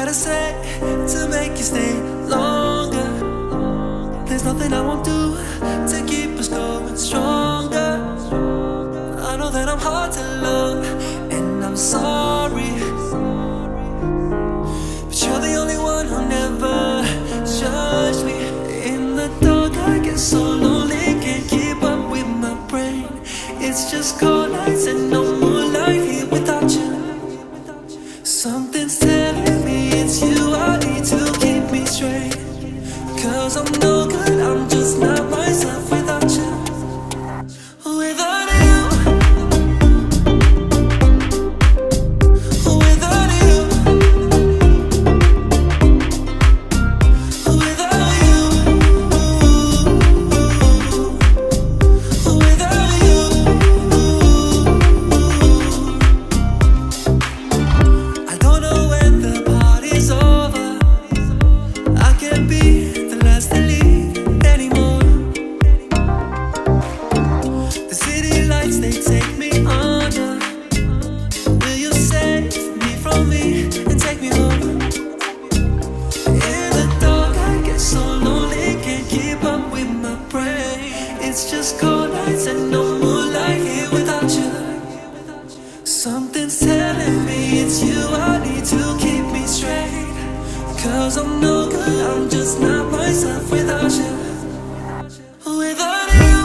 gotta say to make you stay longer? There's nothing I won't do to keep us going stronger. I know that I'm hard to love, and I'm sorry, but you're the only one who never judged me. In the dark I get so lonely, can't keep up with my brain. It's just cold nights and no moonlight here without you. Something's telling me it's you I need to keep me straight. 'Cause I'm no good, I'm just not myself without you. Without you, without you, without you, without you. I don't know when the party's over, I can't be the last to leave anymore. The city lights, they take me under. Will you save me from me and take me home? In the dark I get so lonely, can't keep up with my brain. It's just cold nights and no moonlight here without you. Something's telling me it's you I need to keep me straight. 'Cause I'm no good, I'm just not myself without you. Without you,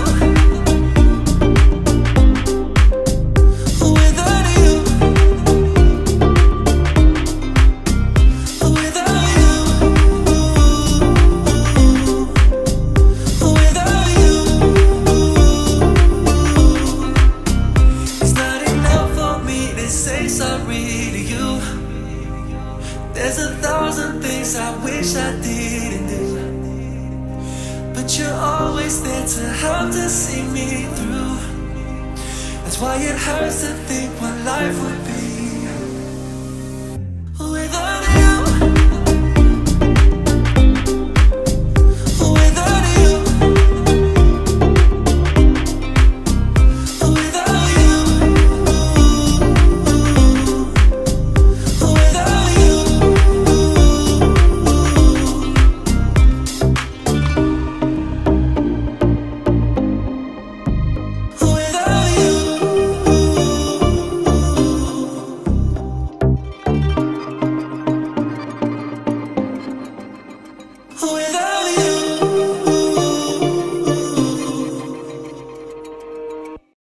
without you, without you, without you. It's not enough for me to say sorry to you. There's 1,000 things I wish I didn't do, but you're always there to help to see me through. That's why it hurts to think what life would be